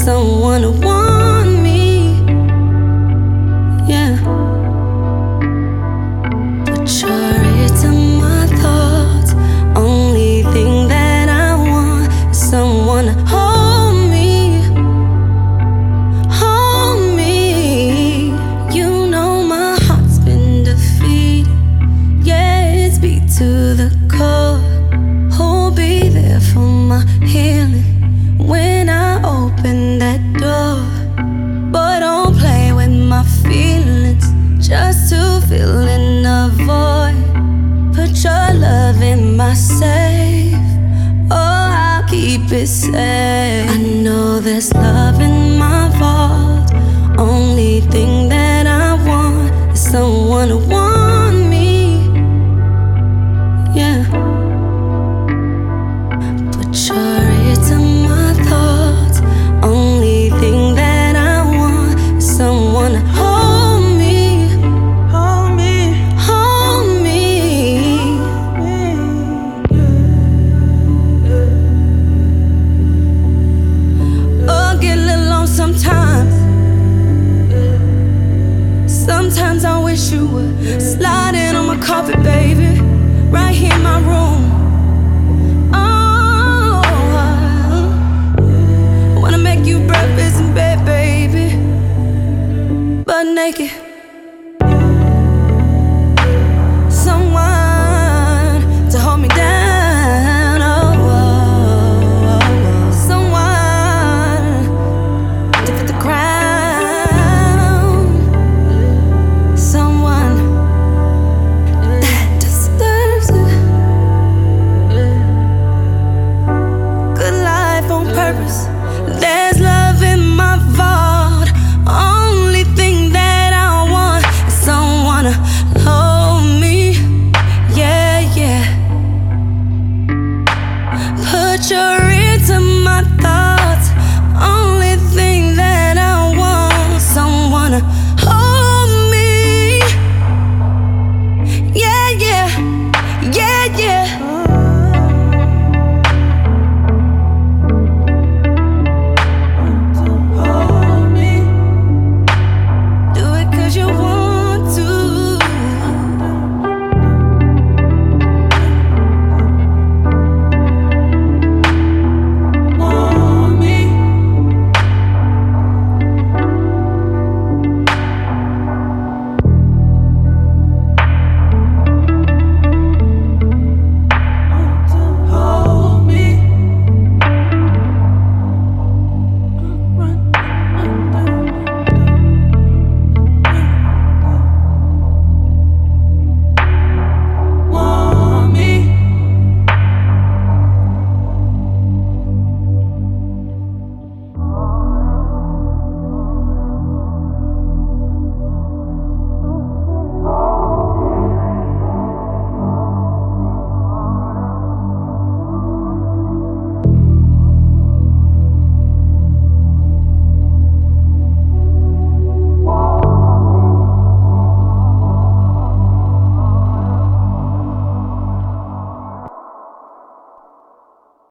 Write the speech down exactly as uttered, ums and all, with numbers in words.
someone to want me. Yeah. Put your ear to my thoughts. Only thing that I want is someone to hold me. Hold me. You know my heart's been defeated. Yeah, it's beat to the core. Who'll be there for my healing when I open that door? Boy, don't play with my feelings just to fill in a void. Put your love in my safe. Oh, I'll keep it safe. I know there's love in my vault. Only thing that I want is someone to want me. Yeah. Put your ear to my thoughts. Only thing that I want is someone to hold me. Hold me. Hold me. Oh, I get a little lost sometimes. Sometimes I wish you would slide in on my carpet, baby. Right here in my room. Oh, I wanna make you breakfast in bed, baby, butt naked.